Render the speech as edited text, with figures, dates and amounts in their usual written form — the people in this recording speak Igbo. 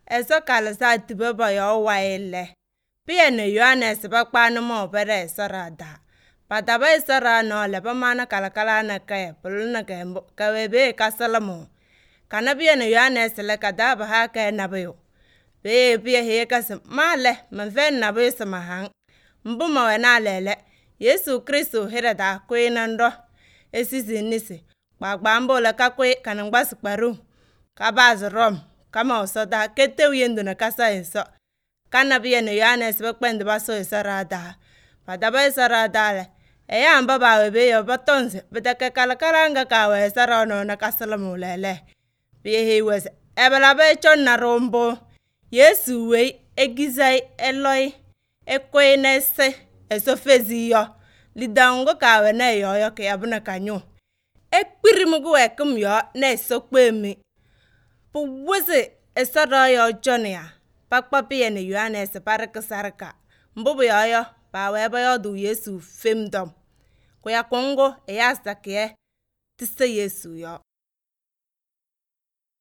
eso kalasa tibe ba yo waile. Pia ne Yohanes ba kpanu mo bere sara da. Pata ba sara no le ba mana kalakala na ka pul na ka webe kasalamo. Kana pia ne Yohanes le kada ba ha ka na bayo. Be pia he kas male man fen na be samahang. Mbu ma wena lele. Yesu Kristo hera da kwe nando. Esisi nisi. Gbambo le ka kwe kanangba sukparu. Ka bazrom. Kama osoda kete uyendo na kasa enso. Kana pia ne Yohanes ba kpende ba so sara da. Pata ba sara da le. Eya amba ba webe yo batonze. Bita ke kalakala nga ka we sara no na kasalamo lele. Pia he wese. Ebela be chon na rombo. Yesu we egizai eloi. Ekwe nese. Eso fezi yo. Lidango ka we na yo ke abuna kanyo. Ekpirimugu we kum yo na eso kwe mi. Pu wese esara yo jonia. Pakpa pia ne Yohanes paraka saraka. Mbubu yo pa weba yo du Yesu femdom. Kwa kongo eyasta kie tise Yesu yo.